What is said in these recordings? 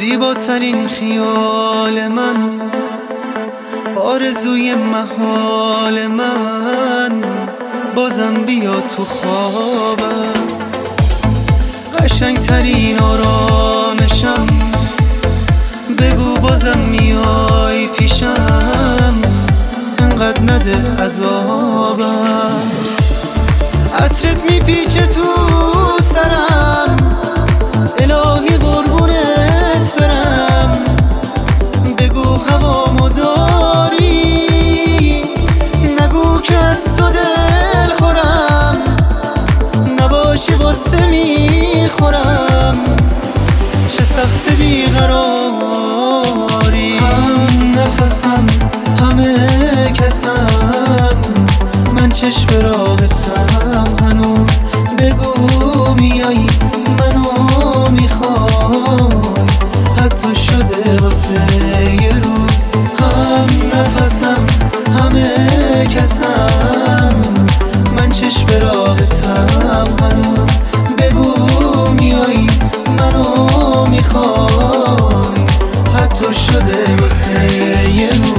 زیباترین خیال من، آرزوی محال من، بازم بیا تو خوابم. قشنگترین آرامشم، بگو بازم میای پیشم، انقدر نده عذابم. عطرت میپیچه تو سرم، الهی قربونت برم. بگو هوامو داری، نگو که از تو دل خورم، نباشی غصه میخورم. چه سخت بیقراری، هم نفسم همه کسم، من چشم راحتم هنوز. بگو میایی منو میخوای، حتی شده واسه یه روز. هم نفسم همه کسم، من چشم راحتم هنوز. بگو میایی منو میخوای، حتی شده واسه یه روز.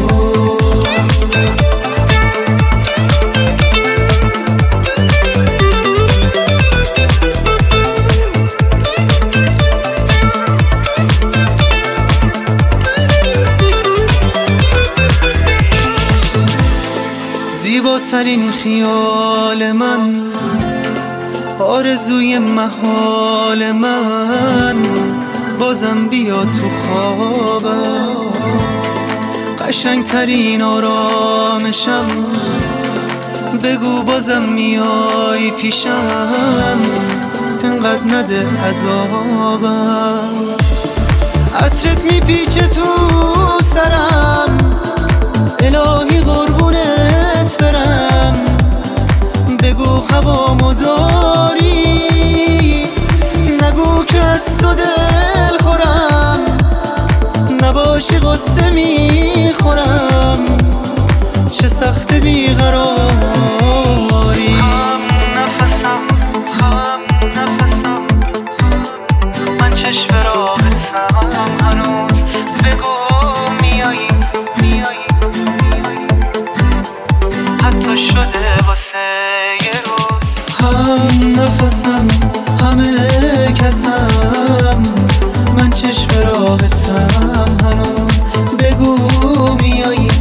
زیباترین خیال من، آرزوی محال من، بازم بیا تو خوابم. قشنگترین آرامشم، بگو بازم میای پیشم، انقدر نده عذابم. عطرت میپیچه تو سرم، الهی قربونت برم. بگو هوامو داری، نگو که از تو دل خورم، نباشی غصه میخورم. چه سخت بیقراری، هم نفسم من چشم راحتم هنوز. بگو میایی حتی شده واسه یه روز. هم نفسم همه کسم، من چشم راحتم هنوز. بگو میایی